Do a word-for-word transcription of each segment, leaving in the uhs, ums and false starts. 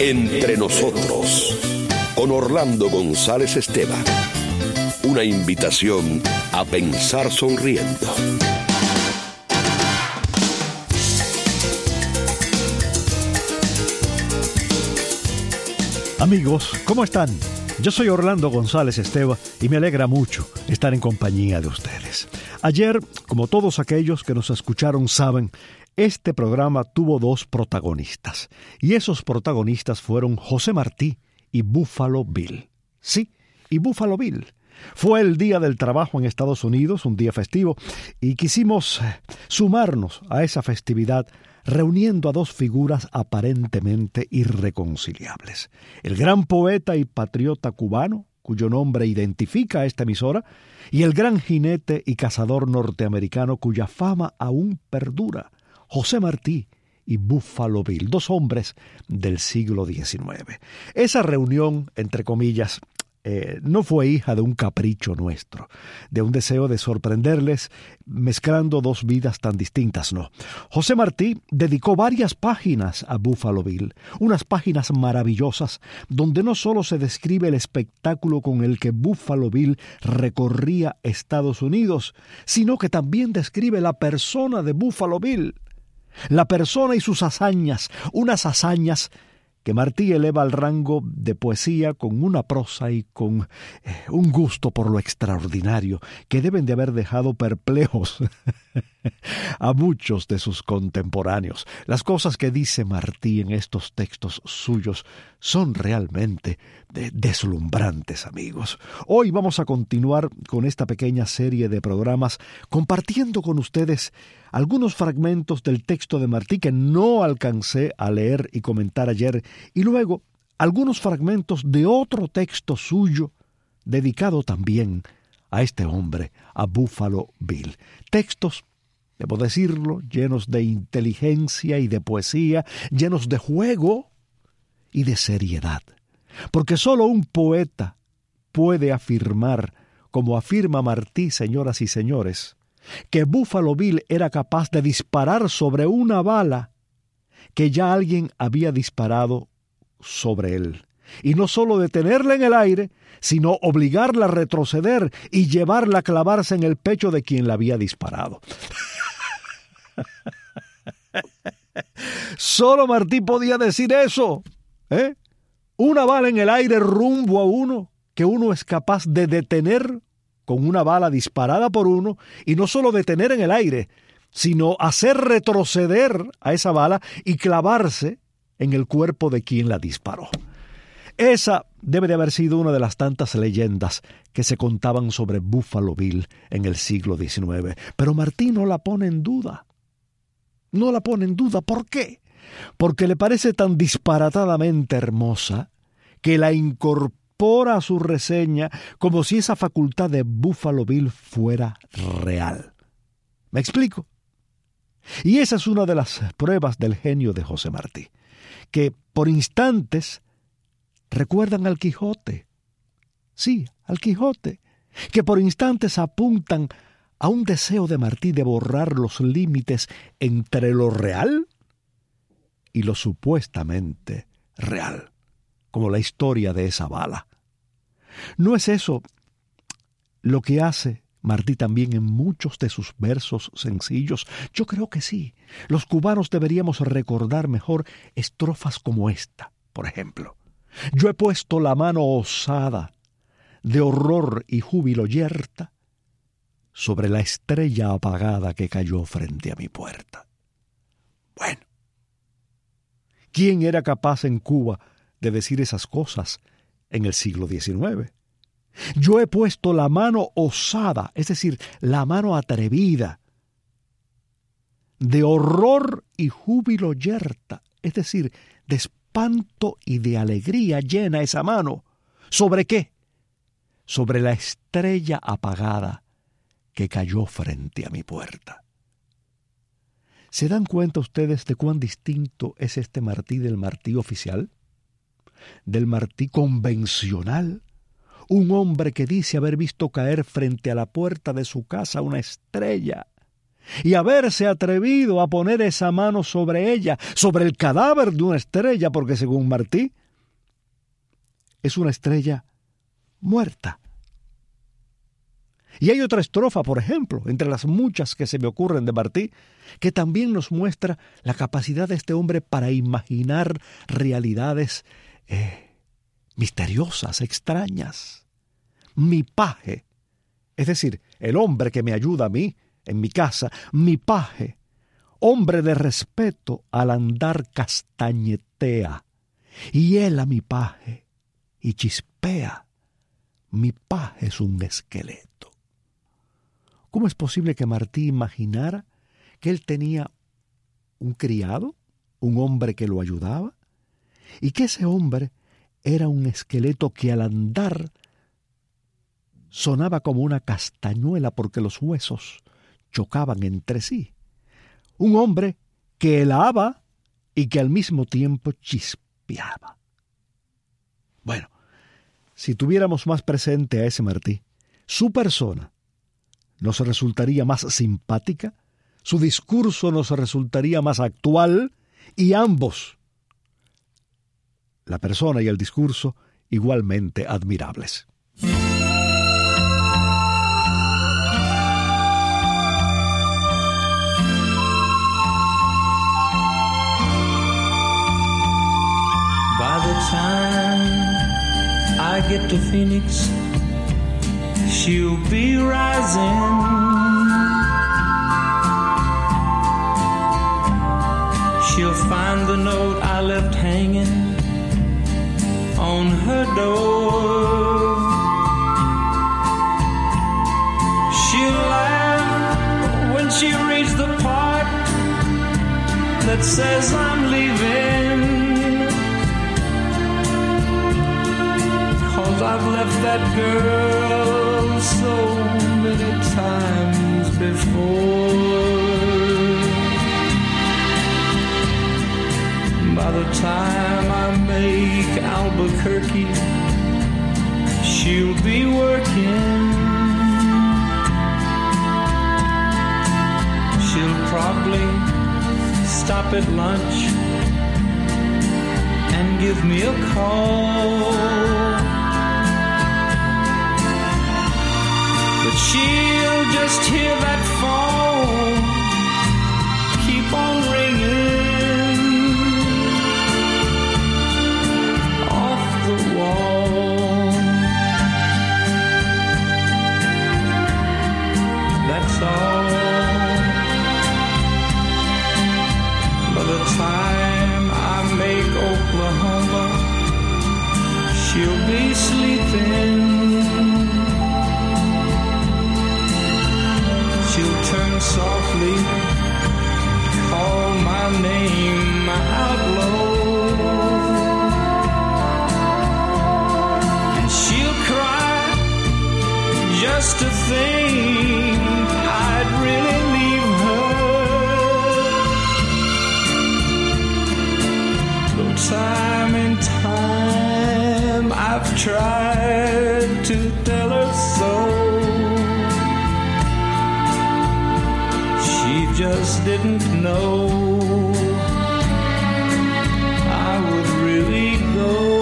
Entre nosotros, con Orlando González Esteban. Una invitación a pensar sonriendo. Amigos, ¿cómo están? Yo soy Orlando González Esteban y me alegra mucho estar en compañía de ustedes. Ayer, como todos aquellos que nos escucharon saben, este programa tuvo dos protagonistas. Y esos protagonistas fueron José Martí y Buffalo Bill. Sí, y Buffalo Bill. Fue el Día del Trabajo en Estados Unidos, un día festivo, y quisimos sumarnos a esa festividad reuniendo a dos figuras aparentemente irreconciliables. El gran poeta y patriota cubano, cuyo nombre identifica a esta emisora, y el gran jinete y cazador norteamericano cuya fama aún perdura, José Martí y Buffalo Bill, dos hombres del siglo diecinueve. Esa reunión, entre comillas, Eh, no fue hija de un capricho nuestro, de un deseo de sorprenderles mezclando dos vidas tan distintas, no. José Martí dedicó varias páginas a Buffalo Bill, unas páginas maravillosas donde no solo se describe el espectáculo con el que Buffalo Bill recorría Estados Unidos, sino que también describe la persona de Buffalo Bill, la persona y sus hazañas, unas hazañas que Martí eleva al rango de poesía con una prosa y con eh, un gusto por lo extraordinario que deben de haber dejado perplejos a muchos de sus contemporáneos. Las cosas que dice Martí en estos textos suyos son realmente de deslumbrantes, amigos. Hoy vamos a continuar con esta pequeña serie de programas compartiendo con ustedes algunos fragmentos del texto de Martí que no alcancé a leer y comentar ayer, y luego algunos fragmentos de otro texto suyo dedicado también a este hombre, a Buffalo Bill. Textos, debo decirlo, llenos de inteligencia y de poesía, llenos de juego y de seriedad. Porque solo un poeta puede afirmar, como afirma Martí, señoras y señores, que Buffalo Bill era capaz de disparar sobre una bala que ya alguien había disparado sobre él. Y no solo detenerla en el aire, sino obligarla a retroceder y llevarla a clavarse en el pecho de quien la había disparado. Solo Martí podía decir eso, ¿eh? Una bala en el aire rumbo a uno, que uno es capaz de detener con una bala disparada por uno, y no solo detener en el aire, sino hacer retroceder a esa bala y clavarse en el cuerpo de quien la disparó. Esa debe de haber sido una de las tantas leyendas que se contaban sobre Buffalo Bill en el siglo diecinueve. Pero Martí no la pone en duda. No la pone en duda. ¿Por qué? Porque le parece tan disparatadamente hermosa que la incorpora a su reseña como si esa facultad de Buffalo Bill fuera real. ¿Me explico? Y esa es una de las pruebas del genio de José Martí, que por instantes recuerdan al Quijote. Sí, al Quijote, que por instantes apuntan a un deseo de Martí de borrar los límites entre lo real y lo supuestamente real, como la historia de esa bala. ¿No es eso lo que hace Martí también en muchos de sus versos sencillos? Yo creo que sí. Los cubanos deberíamos recordar mejor estrofas como esta, por ejemplo. Yo he puesto la mano osada, de horror y júbilo yerta, sobre la estrella apagada que cayó frente a mi puerta. Bueno, ¿quién era capaz en Cuba de decir esas cosas en el siglo diecinueve? Yo he puesto la mano osada, es decir, la mano atrevida, de horror y júbilo yerta, es decir, de espanto y de alegría llena esa mano. ¿Sobre qué? Sobre la estrella apagada que cayó frente a mi puerta. ¿Se dan cuenta ustedes de cuán distinto es este Martí del Martí oficial? Del Martí convencional. Un hombre que dice haber visto caer frente a la puerta de su casa una estrella y haberse atrevido a poner esa mano sobre ella, sobre el cadáver de una estrella, porque según Martí, es una estrella muerta. Y hay otra estrofa, por ejemplo, entre las muchas que se me ocurren de Martí, que también nos muestra la capacidad de este hombre para imaginar realidades eh, misteriosas, extrañas. Mi paje, es decir, el hombre que me ayuda a mí en mi casa, mi paje, hombre de respeto, al andar castañetea, y él a mi paje, y chispea. Mi paje es un esqueleto. ¿Cómo es posible que Martí imaginara que él tenía un criado, un hombre que lo ayudaba, y que ese hombre era un esqueleto que al andar sonaba como una castañuela porque los huesos chocaban entre sí? Un hombre que helaba y que al mismo tiempo chispeaba. Bueno, si tuviéramos más presente a ese Martí, su persona nos resultaría más simpática, su discurso nos resultaría más actual, y ambos, la persona y el discurso, igualmente admirables. By the time I get to Phoenix, she'll be rising. She'll find the note I left hanging on her door. She'll laugh when she reads the part that says I'm leaving. I've left that girl so many times before. By the time I make Albuquerque, she'll be working. She'll probably stop at lunch and give me a call. But she'll just hear that phone keep on ringing off the wall. That's all. By the time I make Oklahoma, she'll be sleeping. She'll turn softly, call my name out low, and she'll cry just to think I'd really leave her. Though time and time I've tried to tell her so, just didn't know I would really go.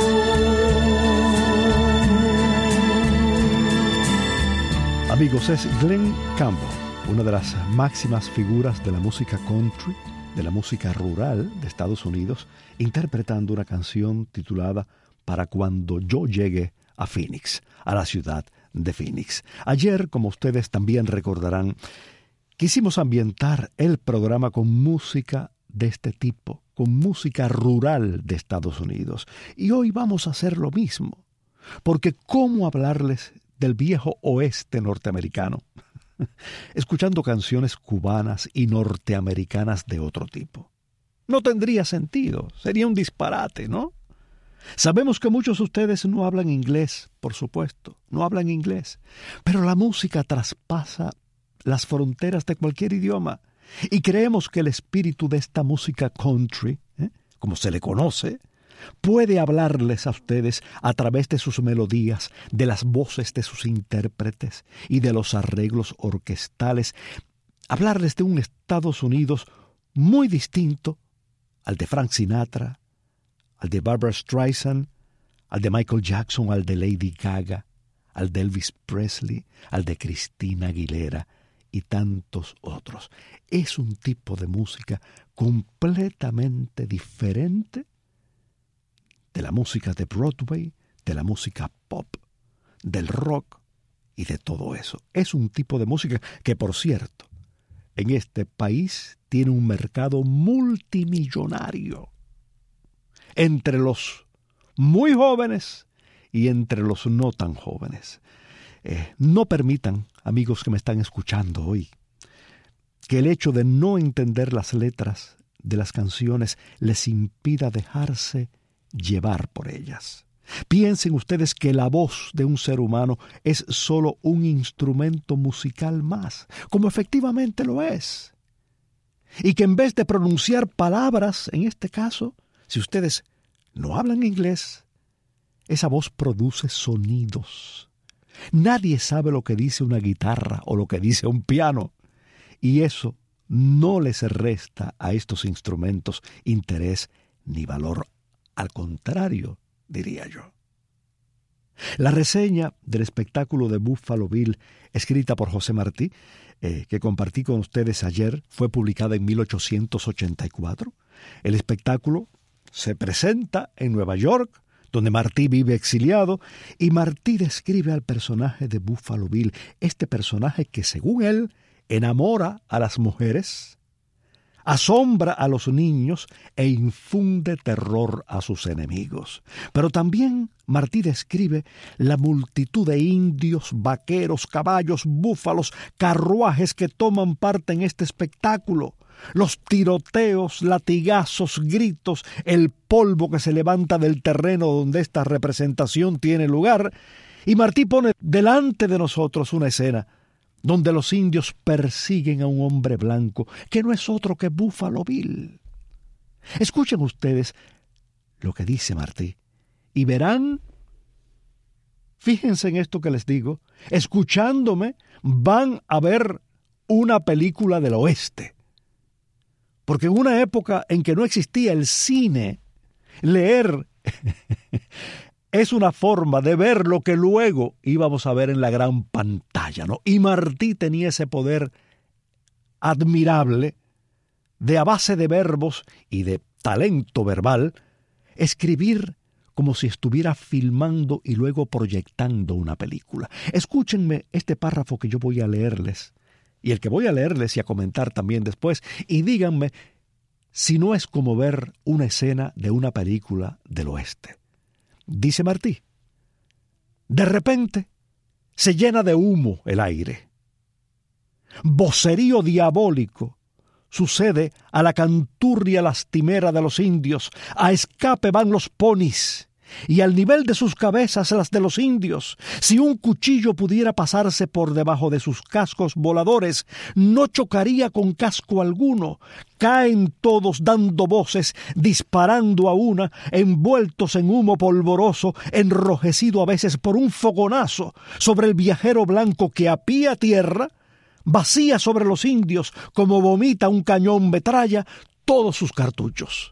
Amigos, es Glen Campbell, una de las máximas figuras de la música country, de la música rural de Estados Unidos, interpretando una canción titulada Para cuando yo llegue a Phoenix, a la ciudad de Phoenix. Ayer, como ustedes también recordarán, quisimos ambientar el programa con música de este tipo, con música rural de Estados Unidos. Y hoy vamos a hacer lo mismo, porque ¿cómo hablarles del viejo oeste norteamericano? Escuchando canciones cubanas y norteamericanas de otro tipo. No tendría sentido, sería un disparate, ¿no? Sabemos que muchos de ustedes no hablan inglés, por supuesto, no hablan inglés, pero la música traspasa las fronteras de cualquier idioma, y creemos que el espíritu de esta música country, ¿eh? como se le conoce, puede hablarles a ustedes a través de sus melodías, de las voces de sus intérpretes y de los arreglos orquestales, hablarles de un Estados Unidos muy distinto al de Frank Sinatra, al de Barbra Streisand, al de Michael Jackson, al de Lady Gaga, al de Elvis Presley, al de Christina Aguilera y tantos otros. Es un tipo de música completamente diferente de la música de Broadway, de la música pop, del rock y de todo eso. Es un tipo de música que, por cierto, en este país tiene un mercado multimillonario entre los muy jóvenes y entre los no tan jóvenes. Eh, no permitan, amigos que me están escuchando hoy, que el hecho de no entender las letras de las canciones les impida dejarse llevar por ellas. Piensen ustedes que la voz de un ser humano es solo un instrumento musical más, como efectivamente lo es. Y que en vez de pronunciar palabras, en este caso, si ustedes no hablan inglés, esa voz produce sonidos. Nadie sabe lo que dice una guitarra o lo que dice un piano, y eso no les resta a estos instrumentos interés ni valor. Al contrario, diría yo. La reseña del espectáculo de Buffalo Bill, escrita por José Martí, eh, que compartí con ustedes ayer, fue publicada en mil ochocientos ochenta y cuatro. El espectáculo se presenta en Nueva York, donde Martí vive exiliado, y Martí describe al personaje de Buffalo Bill, este personaje que, según él, enamora a las mujeres, asombra a los niños e infunde terror a sus enemigos. Pero también Martí describe la multitud de indios, vaqueros, caballos, búfalos, carruajes que toman parte en este espectáculo. Los tiroteos, latigazos, gritos, el polvo que se levanta del terreno donde esta representación tiene lugar. Y Martí pone delante de nosotros una escena donde los indios persiguen a un hombre blanco, que no es otro que Buffalo Bill. Escuchen ustedes lo que dice Martí, y verán, fíjense en esto que les digo, escuchándome van a ver una película del oeste. Porque en una época en que no existía el cine, leer es una forma de ver lo que luego íbamos a ver en la gran pantalla, ¿no? Y Martí tenía ese poder admirable de, a base de verbos y de talento verbal, escribir como si estuviera filmando y luego proyectando una película. Escúchenme este párrafo que yo voy a leerles, y el que voy a leerles y a comentar también después, y díganme si no es como ver una escena de una película del oeste. Dice Martí: de repente se llena de humo el aire. Vocerío diabólico sucede a la canturria lastimera de los indios. A escape van los ponis, y al nivel de sus cabezas las de los indios. Si un cuchillo pudiera pasarse por debajo de sus cascos voladores, no chocaría con casco alguno. Caen todos dando voces, disparando a una, envueltos en humo polvoroso, enrojecido a veces por un fogonazo, sobre el viajero blanco que a pie a tierra vacía sobre los indios, como vomita un cañón metralla, todos sus cartuchos.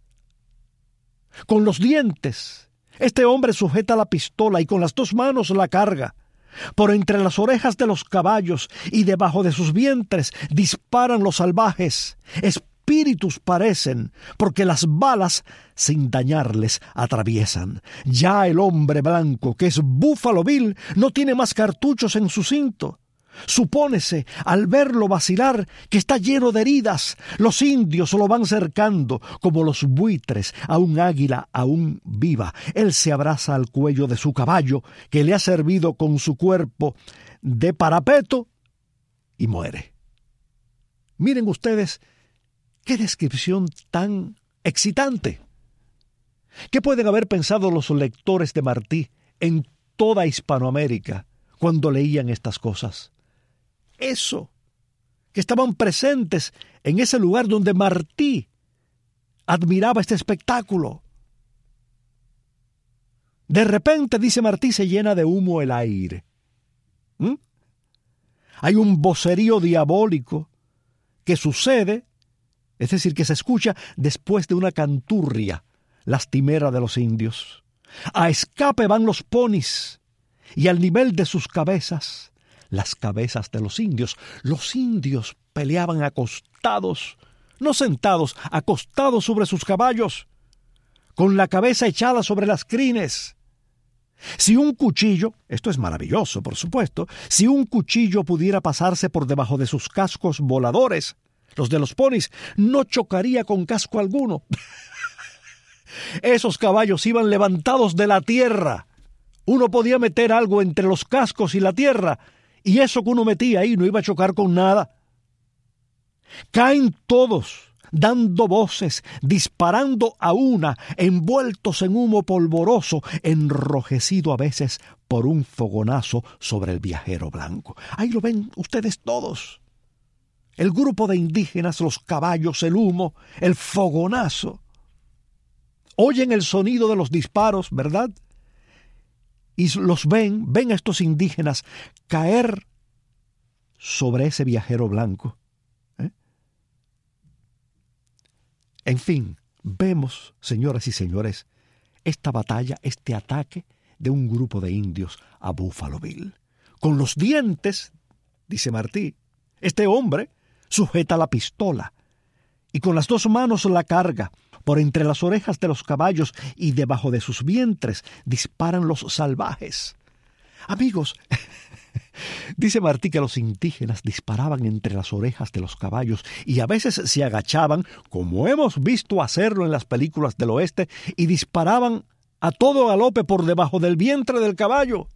Con los dientes, este hombre sujeta la pistola y con las dos manos la carga. Por entre las orejas de los caballos y debajo de sus vientres disparan los salvajes. Espíritus parecen, porque las balas, sin dañarles, atraviesan. Ya el hombre blanco, que es Buffalo Bill, no tiene más cartuchos en su cinto. Supónese, al verlo vacilar, que está lleno de heridas. Los indios lo van cercando, como los buitres a un águila aún viva. Él se abraza al cuello de su caballo, que le ha servido con su cuerpo de parapeto, y muere. Miren ustedes qué descripción tan excitante. ¿Qué pueden haber pensado los lectores de Martí en toda Hispanoamérica cuando leían estas cosas? Eso, que estaban presentes en ese lugar donde Martí admiraba este espectáculo. De repente, dice Martí, se llena de humo el aire. ¿Mm? Hay un vocerío diabólico que sucede, es decir, que se escucha después de una canturria lastimera de los indios. A escape van los ponis, y al nivel de sus cabezas, las cabezas de los indios. Los indios peleaban acostados, no sentados, acostados sobre sus caballos, con la cabeza echada sobre las crines. Si un cuchillo, esto es maravilloso, por supuesto, si un cuchillo pudiera pasarse por debajo de sus cascos voladores, los de los ponis, no chocaría con casco alguno. Esos caballos iban levantados de la tierra. Uno podía meter algo entre los cascos y la tierra, y eso que uno metía ahí no iba a chocar con nada. Caen todos, dando voces, disparando a una, envueltos en humo polvoroso, enrojecido a veces por un fogonazo sobre el viajero blanco. Ahí lo ven ustedes todos. El grupo de indígenas, los caballos, el humo, el fogonazo. Oyen el sonido de los disparos, ¿verdad? Y los ven, ven a estos indígenas caer sobre ese viajero blanco. ¿Eh? En fin, vemos, señoras y señores, esta batalla, este ataque de un grupo de indios a Buffalo Bill. Con los dientes, dice Martí, este hombre sujeta la pistola y con las dos manos la carga. Por entre las orejas de los caballos y debajo de sus vientres disparan los salvajes. Amigos, dice Martí que los indígenas disparaban entre las orejas de los caballos y a veces se agachaban, como hemos visto hacerlo en las películas del oeste, y disparaban a todo galope por debajo del vientre del caballo.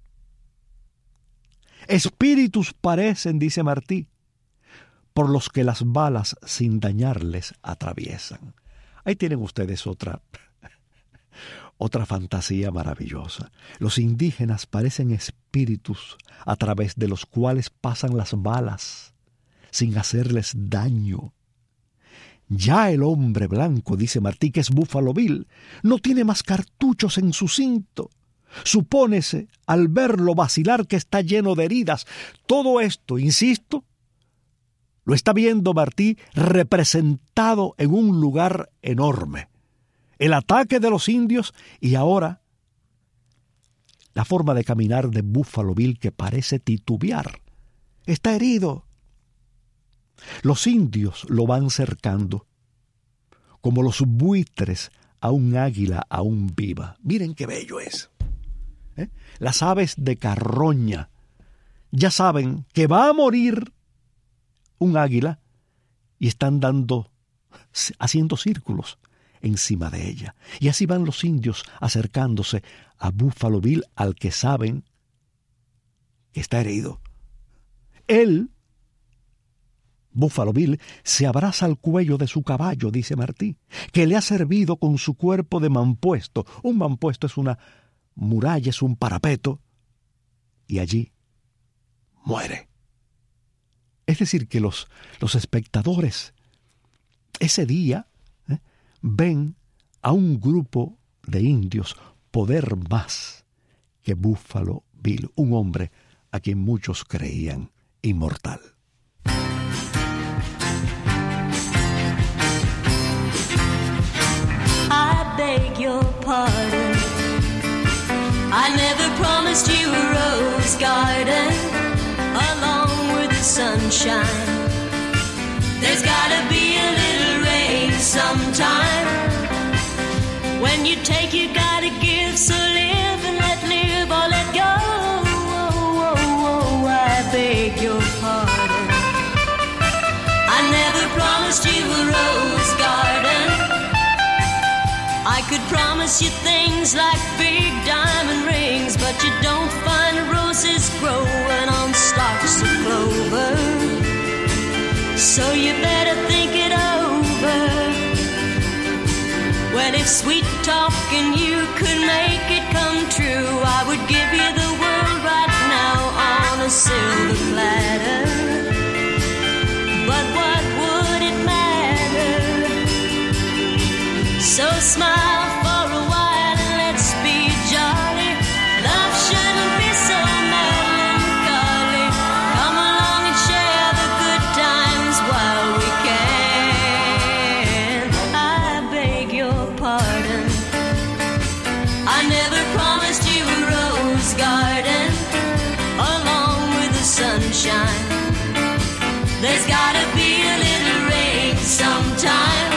Espíritus parecen, dice Martí, por los que las balas sin dañarles atraviesan. Ahí tienen ustedes otra, otra fantasía maravillosa. Los indígenas parecen espíritus a través de los cuales pasan las balas sin hacerles daño. Ya el hombre blanco, dice Martí, que es Buffalo Bill, no tiene más cartuchos en su cinto. Supónese, al verlo vacilar, que está lleno de heridas. Todo esto, insisto, lo está viendo Martí representado en un lugar enorme. El ataque de los indios y ahora la forma de caminar de Buffalo Bill que parece titubear. Está herido. Los indios lo van cercando como los buitres a un águila aún viva. Miren qué bello es. ¿Eh? Las aves de carroña ya saben que va a morir un águila y están dando, haciendo círculos encima de ella. Y así van los indios acercándose a Buffalo Bill, al que saben que está herido. Él, Buffalo Bill, se abraza al cuello de su caballo, dice Martí, que le ha servido con su cuerpo de mampuesto. Un mampuesto es una muralla, es un parapeto, y allí muere. Es decir, que los, los espectadores ese día ¿eh? ven a un grupo de indios poder más que Buffalo Bill, un hombre a quien muchos creían inmortal. I beg your pardon. I never promised you a rose garden along with the sunshine. There's gotta be a little rain sometime. When you take, you gotta give. So live and let live or let go. Oh, oh, oh, I beg your pardon. I never promised you a rose garden. I could promise you things like big diamond rings, but you don't find roses growing on stalks of clover. So you better think it over. Well, if sweet talking you could make it come true, I would give you the world right now on a silver platter. But what would it matter? So smile for a while and let's be jolly. Love shouldn't be so melancholy. Come along and share the good times while pardon. I never promised you a rose garden along with the sunshine. There's gotta be a little rain sometime.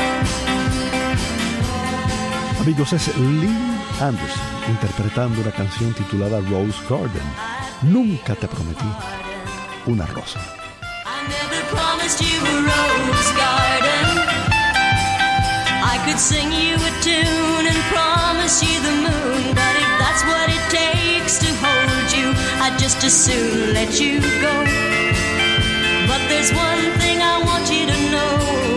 Amigos, es Lynn Anderson interpretando una canción titulada Rose Garden. Nunca te prometí una rosa. I never promised you a rose garden. I could sing you a tune and promise you the moon, but if that's what it takes to hold you, I'd just as soon let you go. But there's one thing I want you to know.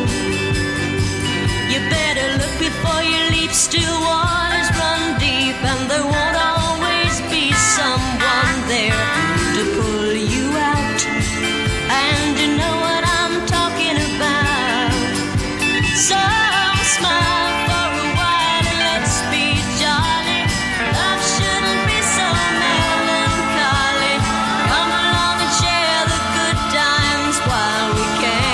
You better look before you leap. Still waters run deep, and there won't always be someone there to pull you out. And you know what I'm talking about. So smile for a while and let's be jolly. Love shouldn't be so melancholy. Come along and share the good times while we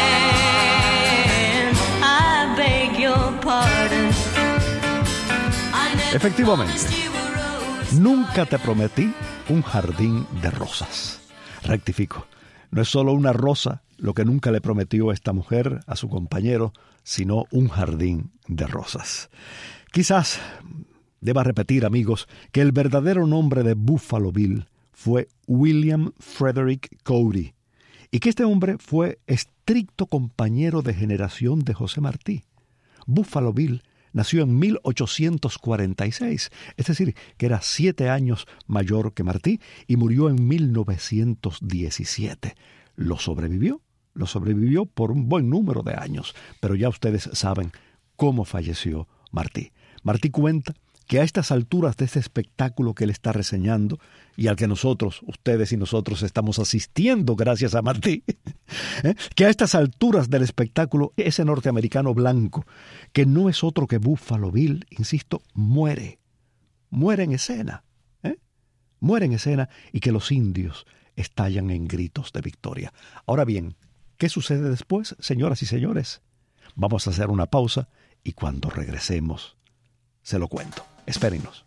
can. I beg your pardon. Efectivamente, nunca te prometí un jardín de rosas. Rectifico, no es solo una rosa lo que nunca le prometió esta mujer a su compañero, sino un jardín de rosas. Quizás deba repetir, amigos, que el verdadero nombre de Buffalo Bill fue William Frederick Cody, y que este hombre fue estricto compañero de generación de José Martí. Buffalo Bill nació en mil ochocientos cuarenta y seis, es decir, que era siete años mayor que Martí, y murió en mil novecientos diecisiete. Lo sobrevivió, lo sobrevivió por un buen número de años, pero ya ustedes saben cómo falleció Martí. Martí cuenta que a estas alturas de este espectáculo que él está reseñando y al que nosotros, ustedes y nosotros estamos asistiendo gracias a Martí, ¿eh? que a estas alturas del espectáculo ese norteamericano blanco, que no es otro que Buffalo Bill, insisto, muere, muere en escena, ¿eh? muere en escena y que los indios estallan en gritos de victoria. Ahora bien, ¿qué sucede después, señoras y señores? Vamos a hacer una pausa y cuando regresemos se lo cuento. Espérenos.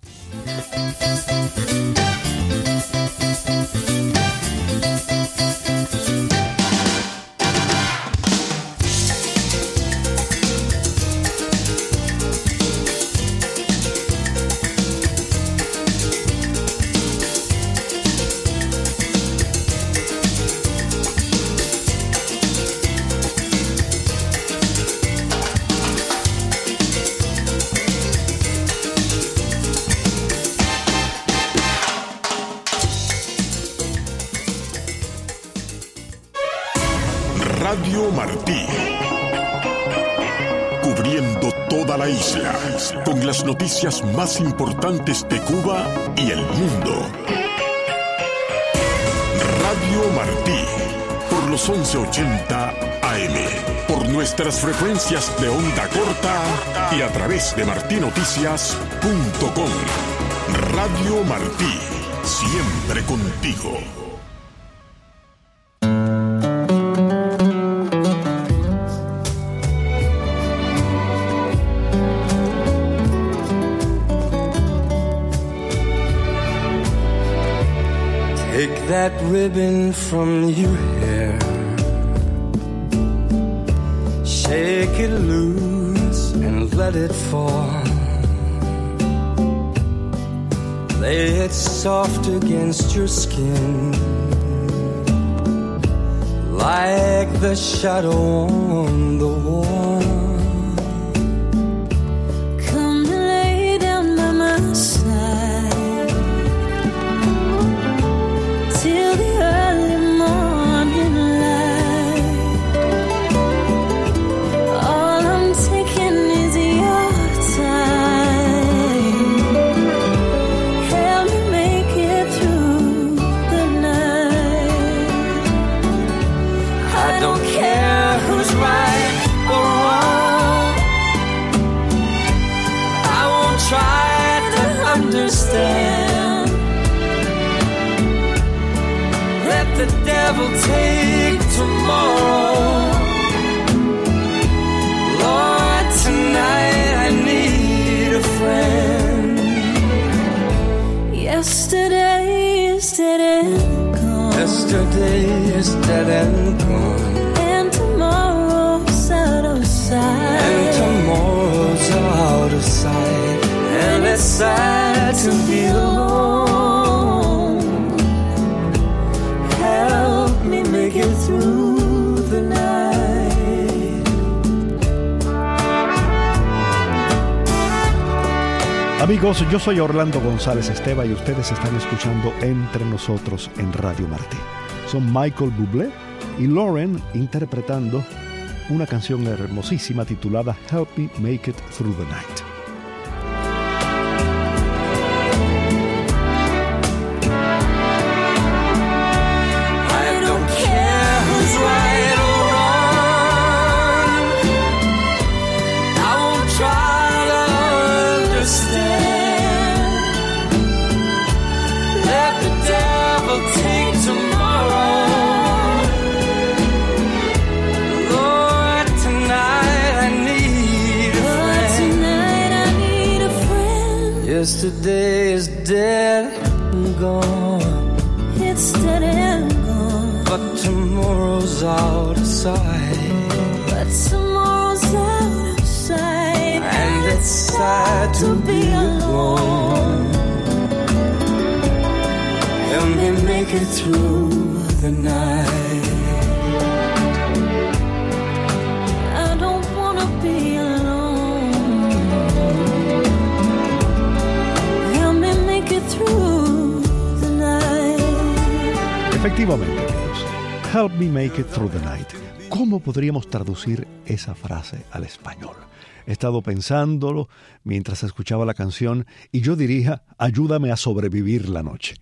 Radio Martí, cubriendo toda la isla con las noticias más importantes de Cuba y el mundo. Radio Martí, por los once ochenta A M, por nuestras frecuencias de onda corta y a través de martí noticias punto com. Radio Martí, siempre contigo. Take that ribbon from your hair, shake it loose and let it fall. Lay it soft against your skin, like the shadow on the wall. Come to lay down by my side till the early morning light. All I'm taking is your time. Help me make it through the night. I don't care who's right or wrong. I won't try to understand. Let the devil take tomorrow. Lord, tonight I need dead and gone. And tomorrow's out of sight. And tomorrow's out of sight. And it's sad to be alone. Help me make it through the night. Amigos, yo soy Orlando González Esteva y ustedes están escuchando Entre Nosotros en Radio Martí. Son Michael Bublé y Lauren interpretando una canción hermosísima titulada Help Me Make It Through the Night. Yesterday is dead and gone. It's dead and gone. But tomorrow's out of sight. But tomorrow's out of sight. And it's sad to be alone. Help me make it through the night. I don't wanna be alone. Help me make it through the night. Efectivamente, amigos. Help me make it through the night. ¿Cómo podríamos traducir esa frase al español? He estado pensándolo mientras escuchaba la canción y yo diría, ayúdame a sobrevivir la noche.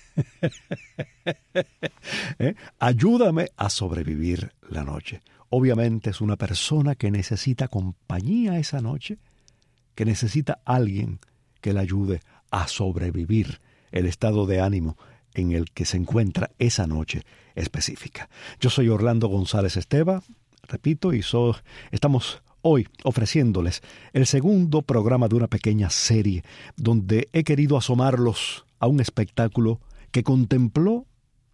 ¿Eh? Ayúdame a sobrevivir la noche. Obviamente es una persona que necesita compañía esa noche, que necesita alguien que le ayude a sobrevivir el estado de ánimo en el que se encuentra esa noche específica. Yo soy Orlando González Esteva, repito, y so, estamos hoy ofreciéndoles el segundo programa de una pequeña serie donde he querido asomarlos a un espectáculo que contempló,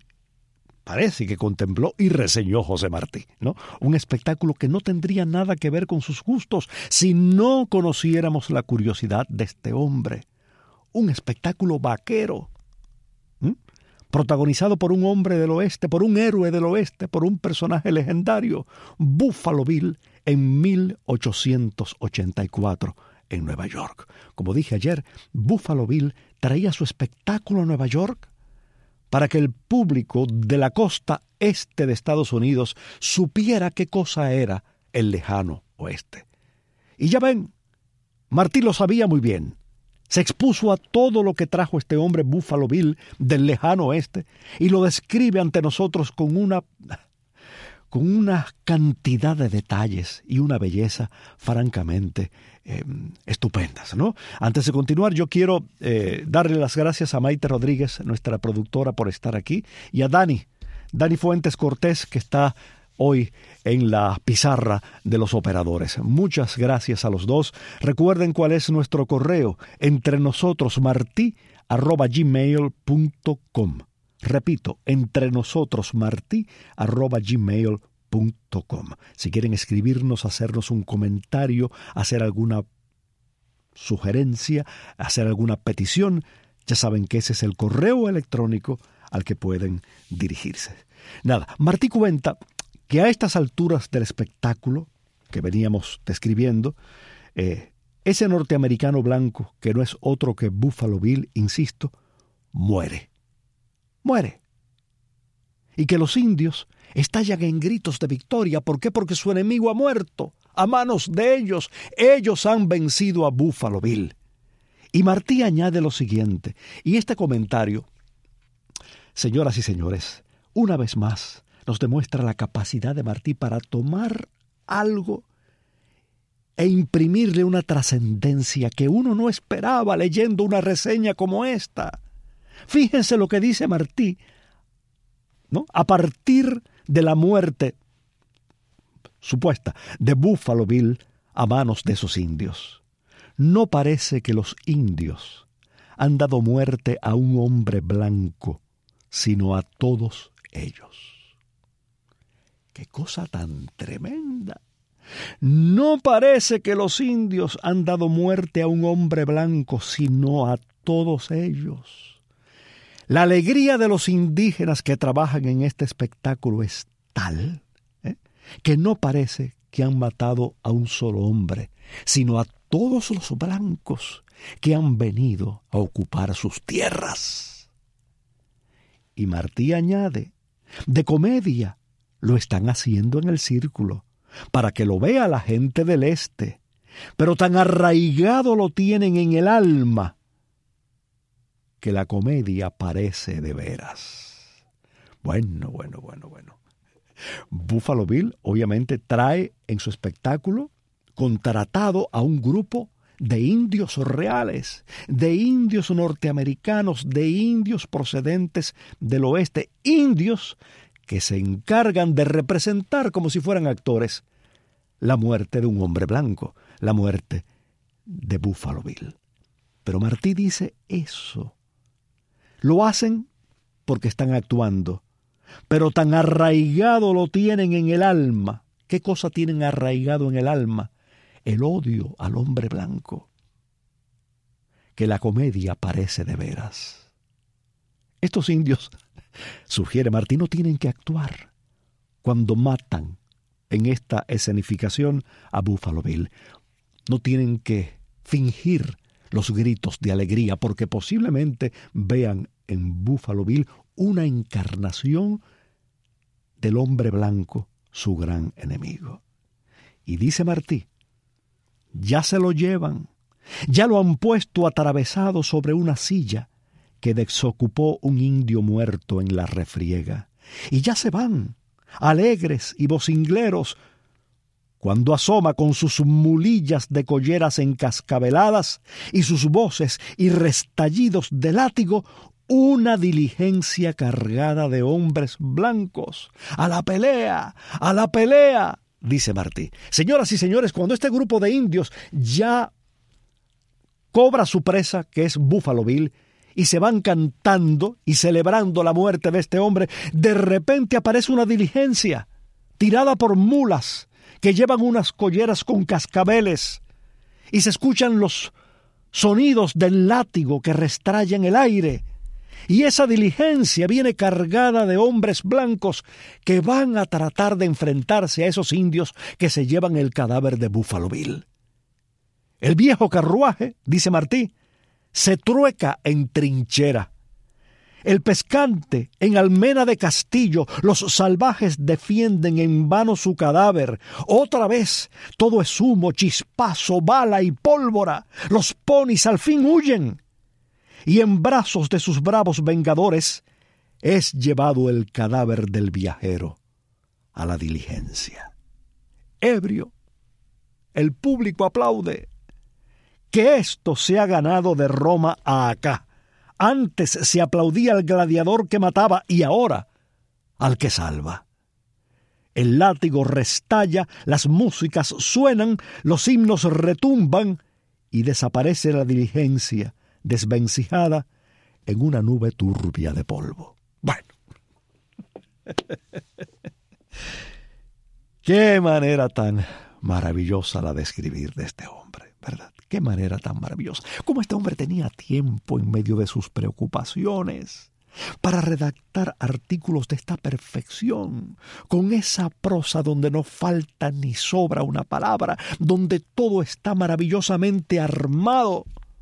parece que contempló y reseñó José Martí, ¿no? Un espectáculo que no tendría nada que ver con sus gustos si no conociéramos la curiosidad de este hombre. Un espectáculo vaquero, ¿Mm? protagonizado por un hombre del oeste, por un héroe del oeste, por un personaje legendario, Buffalo Bill, en mil ochocientos ochenta y cuatro en Nueva York. Como dije ayer, Buffalo Bill traía su espectáculo a Nueva York para que el público de la costa este de Estados Unidos supiera qué cosa era el lejano oeste. Y ya ven, Martí lo sabía muy bien. Se expuso a todo lo que trajo este hombre Buffalo Bill del lejano oeste y lo describe ante nosotros con una, con una cantidad de detalles y una belleza francamente eh, estupendas, ¿no? Antes de continuar, yo quiero eh, darle las gracias a Maite Rodríguez, nuestra productora, por estar aquí, y a Dani, Dani Fuentes Cortés, que está hoy en la pizarra de los operadores. Muchas gracias a los dos. Recuerden cuál es nuestro correo, entrenosotros.martí arroba gmail punto com. Repito, entrenosotros.martí arroba gmail punto com. Si quieren escribirnos, hacernos un comentario, hacer alguna sugerencia, hacer alguna petición, ya saben que ese es el correo electrónico al que pueden dirigirse. Nada, Martí cuenta que a estas alturas del espectáculo que veníamos describiendo, eh, ese norteamericano blanco, que no es otro que Buffalo Bill, insisto, muere. Muere. Y que los indios estallan en gritos de victoria. ¿Por qué? Porque su enemigo ha muerto a manos de ellos. Ellos han vencido a Buffalo Bill. Y Martí añade lo siguiente, y este comentario, señoras y señores, una vez más, nos demuestra la capacidad de Martí para tomar algo e imprimirle una trascendencia que uno no esperaba leyendo una reseña como esta. Fíjense lo que dice Martí, ¿no? A partir de la muerte supuesta de Buffalo Bill a manos de esos indios. No parece que los indios han dado muerte a un hombre blanco, sino a todos ellos. ¡Qué cosa tan tremenda! No parece que los indios han dado muerte a un hombre blanco, sino a todos ellos. La alegría de los indígenas que trabajan en este espectáculo es tal ¿eh? que no parece que han matado a un solo hombre, sino a todos los blancos que han venido a ocupar sus tierras. Y Martí añade, de comedia lo están haciendo en el círculo, para que lo vea la gente del este, pero tan arraigado lo tienen en el alma que la comedia parece de veras. Bueno, bueno, bueno, bueno. Buffalo Bill obviamente trae en su espectáculo contratado a un grupo de indios reales, de indios norteamericanos, de indios procedentes del oeste, indios que se encargan de representar como si fueran actores la muerte de un hombre blanco, la muerte de Buffalo Bill. Pero Martí dice eso. Lo hacen porque están actuando, pero tan arraigado lo tienen en el alma. ¿Qué cosa tienen arraigado en el alma? El odio al hombre blanco, que la comedia parece de veras. Estos indios, sugiere Martí, no tienen que actuar cuando matan en esta escenificación a Buffalo Bill. No tienen que fingir los gritos de alegría, porque posiblemente vean en Buffalo Bill una encarnación del hombre blanco, su gran enemigo. Y dice Martí, ya se lo llevan, ya lo han puesto atravesado sobre una silla que desocupó un indio muerto en la refriega, y ya se van, alegres y vocingleros, cuando asoma con sus mulillas de colleras encascabeladas y sus voces y restallidos de látigo, una diligencia cargada de hombres blancos. ¡A la pelea! ¡A la pelea!, dice Martí. Señoras y señores, cuando este grupo de indios ya cobra su presa, que es Buffalo Bill, y se van cantando y celebrando la muerte de este hombre, de repente aparece una diligencia tirada por mulas que llevan unas colleras con cascabeles, y se escuchan los sonidos del látigo que restrallan el aire. Y esa diligencia viene cargada de hombres blancos que van a tratar de enfrentarse a esos indios que se llevan el cadáver de Buffalo Bill. El viejo carruaje, dice Martí, se trueca en trinchera. El pescante en almena de castillo, los salvajes defienden en vano su cadáver. Otra vez todo es humo, chispazo, bala y pólvora. Los ponis al fin huyen, y en brazos de sus bravos vengadores es llevado el cadáver del viajero a la diligencia. Ebrio, el público aplaude. Que esto se ha ganado de Roma a acá. Antes se aplaudía al gladiador que mataba y ahora al que salva. El látigo restalla, las músicas suenan, los himnos retumban y desaparece la diligencia, desvencijada en una nube turbia de polvo. Bueno. Qué manera tan maravillosa la de escribir de este hombre, ¿verdad? Qué manera tan maravillosa. Cómo este hombre tenía tiempo en medio de sus preocupaciones para redactar artículos de esta perfección, con esa prosa donde no falta ni sobra una palabra, donde todo está maravillosamente armado.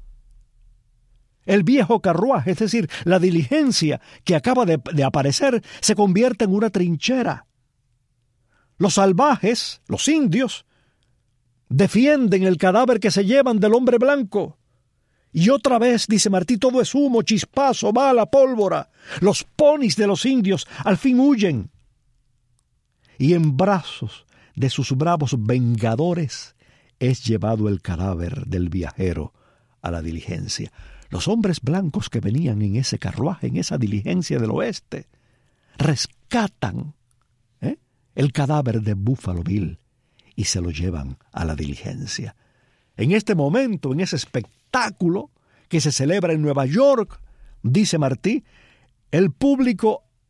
El viejo carruaje, es decir, la diligencia que acaba de, de aparecer, se convierte en una trinchera. Los salvajes, los indios, defienden el cadáver que se llevan del hombre blanco. Y otra vez, dice Martí, todo es humo, chispazo, bala, pólvora. Los ponis de los indios al fin huyen. Y en brazos de sus bravos vengadores es llevado el cadáver del viajero a la diligencia. Los hombres blancos que venían en ese carruaje, en esa diligencia del oeste, rescatan ¿eh? el cadáver de Buffalo Bill y se lo llevan a la diligencia. En este momento, en ese espectáculo que se celebra en Nueva York, dice Martí, el público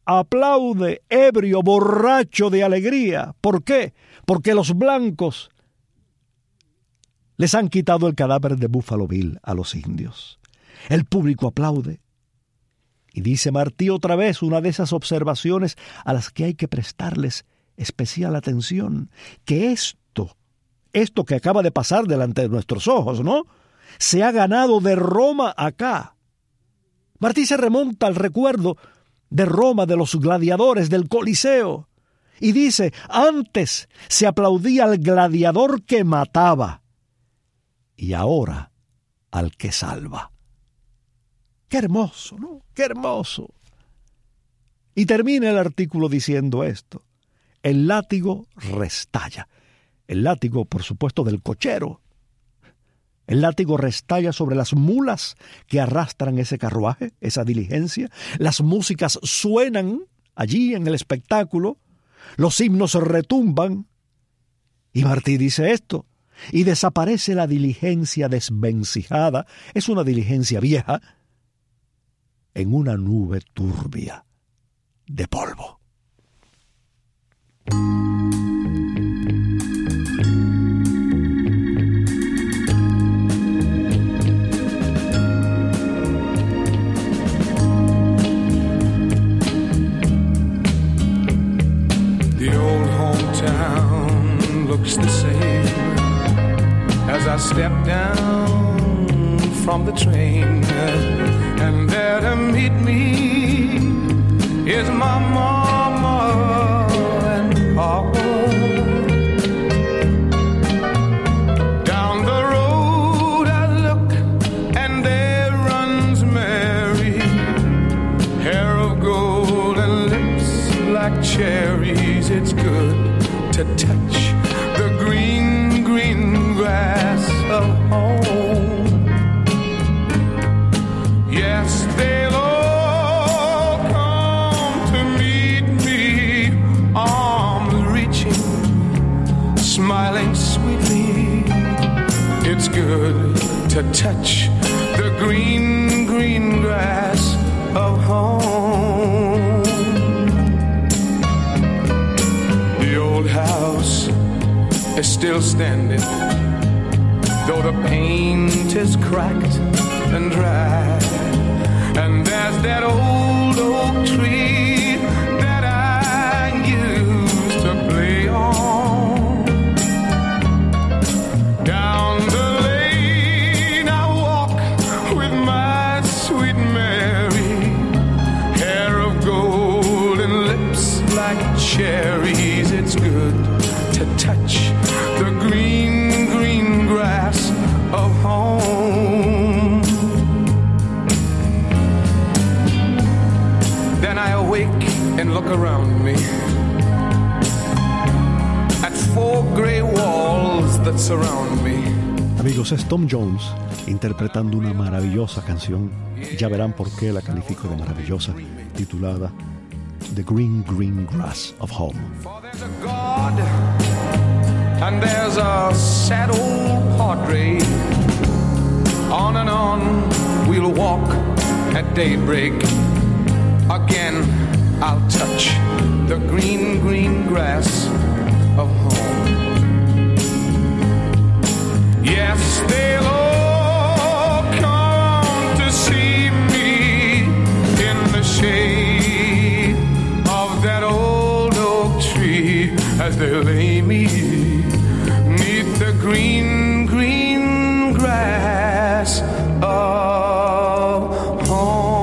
aplaude ebrio, borracho de alegría. ¿Por qué? Porque los blancos les han quitado el cadáver de Buffalo Bill a los indios. El público aplaude. Y dice Martí otra vez una de esas observaciones a las que hay que prestarles especial atención, que esto, esto que acaba de pasar delante de nuestros ojos, ¿no?, se ha ganado de Roma acá. Martí se remonta al recuerdo de Roma, de los gladiadores, del Coliseo, y dice, antes se aplaudía al gladiador que mataba, y ahora al que salva. ¡Qué hermoso!, ¿no? ¡Qué hermoso! Y termina el artículo diciendo esto. El látigo restalla. El látigo, por supuesto, del cochero. El látigo restalla sobre las mulas que arrastran ese carruaje, esa diligencia. Las músicas suenan allí en el espectáculo. Los himnos retumban. Y Martí dice esto. Y desaparece la diligencia desvencijada. Es una diligencia vieja. En una nube turbia de polvo. The old hometown looks the same as I step down from the train. And there to meet me is my mama and papa. Down the road I look and there runs Mary, hair of gold and lips like cherries. It's good to touch the green, green grass of home. Yes, they'll all come to meet me, arms reaching, smiling sweetly. It's good to touch the green, green grass of home. The old house is still standing, though the paint is cracked and dry. And there's that old oak tree that I used to play on. Down the lane I walk with my sweet Mary, hair of gold and lips like cherries. It's good to touch the green, green grass of home. Then I awake and look around me at four gray walls that surround me. Amigos, es Tom Jones interpretando una maravillosa canción. Ya verán por qué la califico de maravillosa, titulada The Green, Green Grass of Home. For there's a God and there's a sad old padre. On and on we'll walk at daybreak. Again I'll touch the green, green grass of home. Yes, they'll all come to see me in the shade of that old oak tree as they lay me neath the green, green grass of home.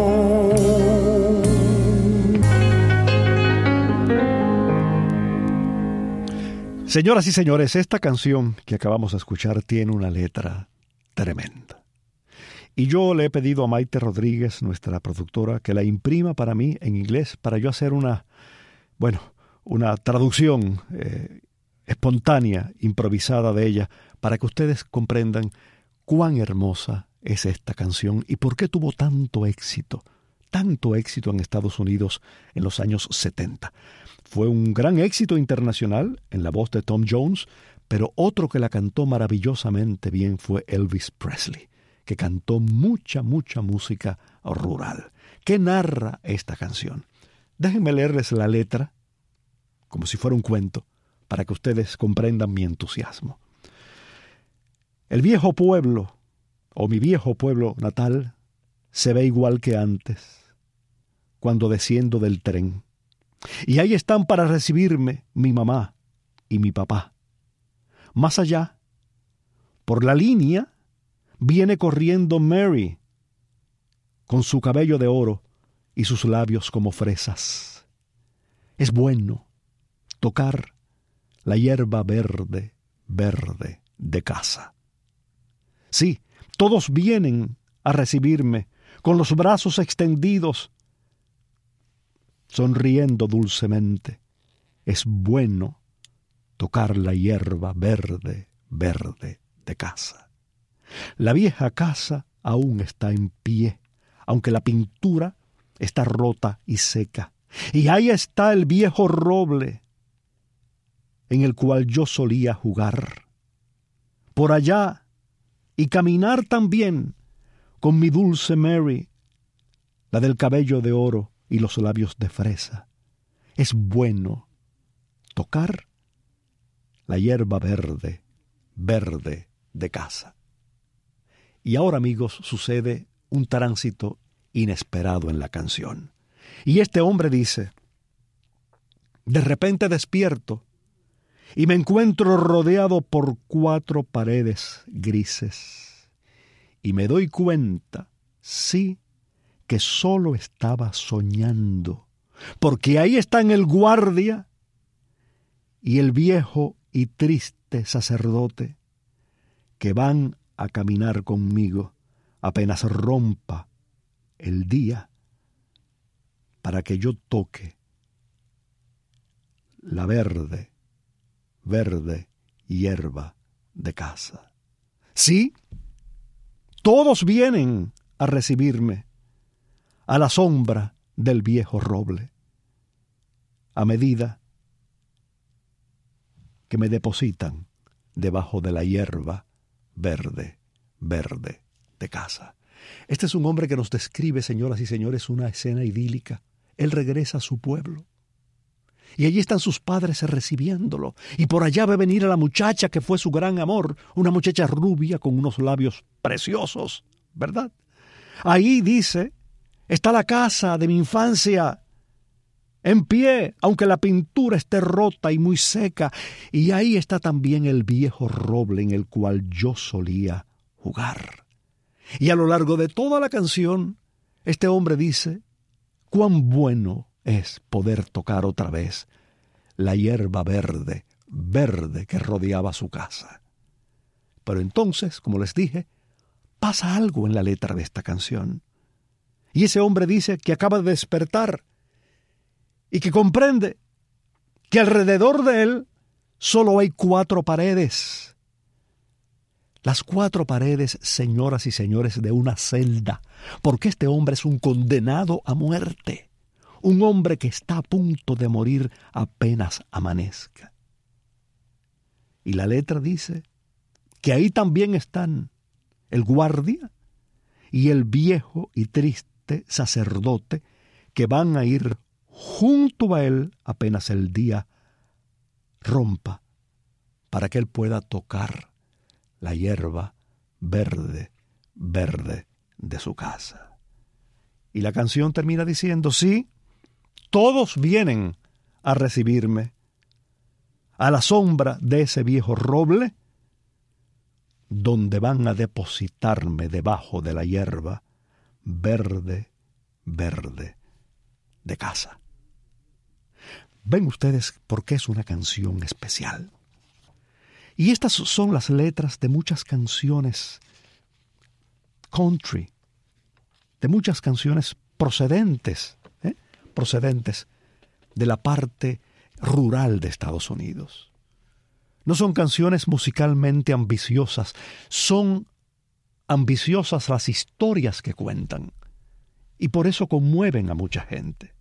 Señoras y señores, esta canción que acabamos de escuchar tiene una letra tremenda. Y yo le he pedido a Maite Rodríguez, nuestra productora, que la imprima para mí en inglés para yo hacer una, bueno, una traducción eh, espontánea, improvisada de ella, para que ustedes comprendan cuán hermosa es esta canción y por qué tuvo tanto éxito, tanto éxito en Estados Unidos en los años setenta. Fue un gran éxito internacional en la voz de Tom Jones, pero otro que la cantó maravillosamente bien fue Elvis Presley, que cantó mucha, mucha música rural. ¿Qué narra esta canción? Déjenme leerles la letra, como si fuera un cuento, para que ustedes comprendan mi entusiasmo. El viejo pueblo, o mi viejo pueblo natal, se ve igual que antes, cuando desciendo del tren. Y ahí están para recibirme mi mamá y mi papá. Más allá, por la línea, viene corriendo Mary, con su cabello de oro y sus labios como fresas. Es bueno tocar la hierba verde, verde de casa. Sí, todos vienen a recibirme con los brazos extendidos, sonriendo dulcemente. Es bueno tocar la hierba verde, verde de casa. La vieja casa aún está en pie, aunque la pintura está rota y seca. Y ahí está el viejo roble en el cual yo solía jugar. Por allá, y caminar también con mi dulce Mary, la del cabello de oro y los labios de fresa. Es bueno tocar la hierba verde, verde de casa. Y ahora, amigos, sucede un tránsito inesperado en la canción. Y este hombre dice: de repente despierto y me encuentro rodeado por cuatro paredes grises. Y me doy cuenta, sí, que solo estaba soñando, porque ahí están el guardia y el viejo y triste sacerdote que van a caminar conmigo apenas rompa el día para que yo toque la verde, verde hierba de casa. Sí, todos vienen a recibirme a la sombra del viejo roble, a medida que me depositan debajo de la hierba verde, verde de casa. Este es un hombre que nos describe, señoras y señores, una escena idílica. Él regresa a su pueblo. Y allí están sus padres recibiéndolo. Y por allá ve venir a la muchacha que fue su gran amor, una muchacha rubia con unos labios preciosos, ¿verdad? Ahí, dice, está la casa de mi infancia, en pie, aunque la pintura esté rota y muy seca. Y ahí está también el viejo roble en el cual yo solía jugar. Y a lo largo de toda la canción, este hombre dice: cuán bueno es poder tocar otra vez la hierba verde, verde que rodeaba su casa. Pero entonces, como les dije, pasa algo en la letra de esta canción. Y ese hombre dice que acaba de despertar y que comprende que alrededor de él solo hay cuatro paredes. Las cuatro paredes, señoras y señores, de una celda, porque este hombre es un condenado a muerte, un hombre que está a punto de morir apenas amanezca. Y la letra dice que ahí también están el guardia y el viejo y triste sacerdote que van a ir junto a él apenas el día rompa, para que él pueda tocar la hierba verde, verde de su casa. Y la canción termina diciendo: sí, todos vienen a recibirme a la sombra de ese viejo roble, donde van a depositarme debajo de la hierba verde, verde de casa. Ven ustedes por qué es una canción especial. Y estas son las letras de muchas canciones country, de muchas canciones procedentes, ¿eh? procedentes de la parte rural de Estados Unidos. No son canciones musicalmente ambiciosas, son ambiciosas las historias que cuentan, y por eso conmueven a mucha gente.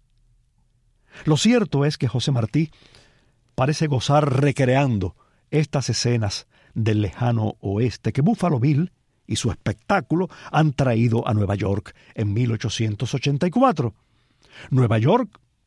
Lo cierto es que José Martí parece gozar recreando estas escenas del lejano oeste que Buffalo Bill y su espectáculo han traído a Nueva York en mil ochocientos ochenta y cuatro. Nueva York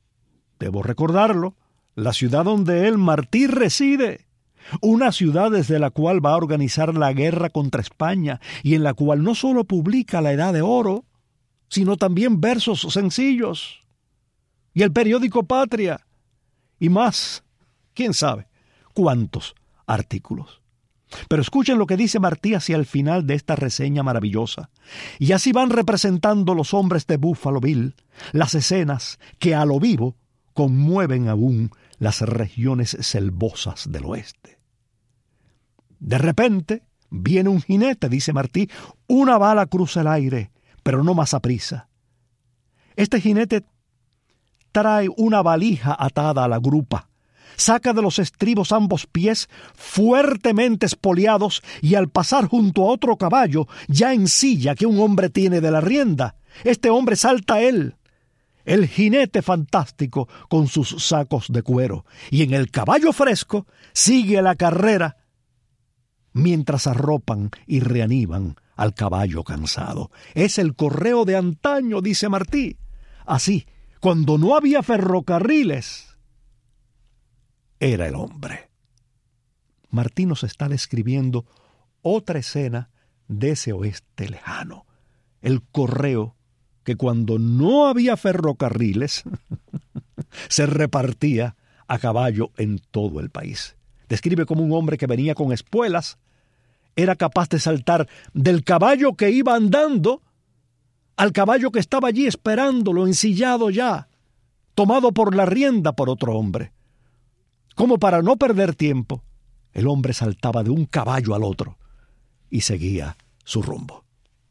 debo recordarlo, la ciudad donde él, Martí, reside. Una ciudad desde la cual va a organizar la guerra contra España y en la cual no solo publica La Edad de Oro, sino también versos sencillos. Y el periódico Patria. Y más, quién sabe, cuántos artículos. Pero escuchen lo que dice Martí hacia el final de esta reseña maravillosa. Y así van representando los hombres de Buffalo Bill las escenas que a lo vivo conmueven aún las regiones selvosas del oeste. De repente viene un jinete, dice Martí, una bala cruza el aire, pero no más aprisa. Este jinete trae una valija atada a la grupa, saca de los estribos ambos pies fuertemente espoliados y al pasar junto a otro caballo, ya en silla que un hombre tiene de la rienda, este hombre salta a él, el jinete fantástico con sus sacos de cuero, y en el caballo fresco sigue la carrera mientras arropan y reaniman al caballo cansado. Es el correo de antaño, dice Martí. Así, cuando no había ferrocarriles, era el hombre. Martí nos está describiendo otra escena de ese oeste lejano. El correo que cuando no había ferrocarriles se repartía a caballo en todo el país. Describe como un hombre que venía con espuelas era capaz de saltar del caballo que iba andando al caballo que estaba allí esperándolo, ensillado ya, tomado por la rienda por otro hombre. Como para no perder tiempo, el hombre saltaba de un caballo al otro y seguía su rumbo.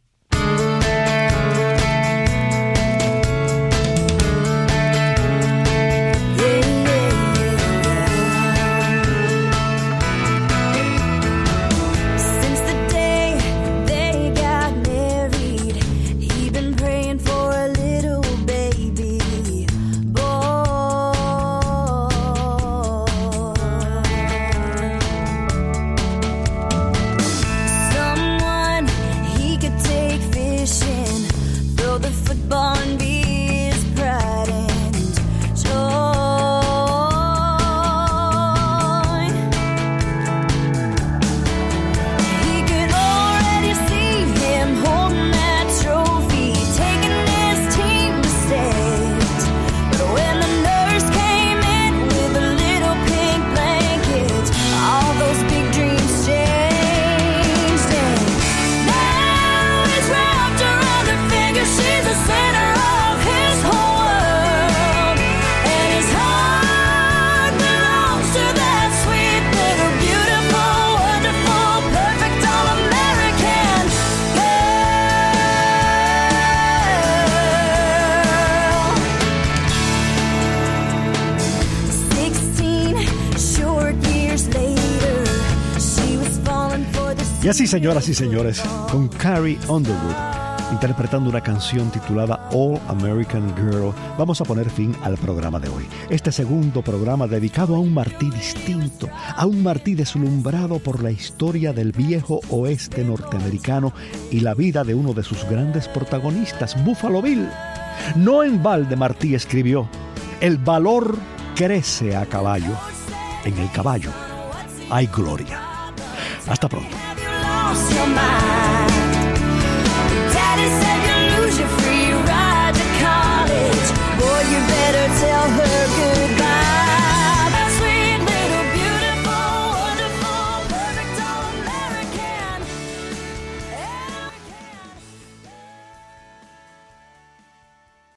Y así, señoras y señores, con Carrie Underwood interpretando una canción titulada All American Girl, vamos a poner fin al programa de hoy. Este segundo programa dedicado a un Martí distinto, a un Martí deslumbrado por la historia del viejo oeste norteamericano y la vida de uno de sus grandes protagonistas, Buffalo Bill. No en balde Martí escribió: el valor crece a caballo, en el caballo hay gloria. Hasta pronto. Your mind.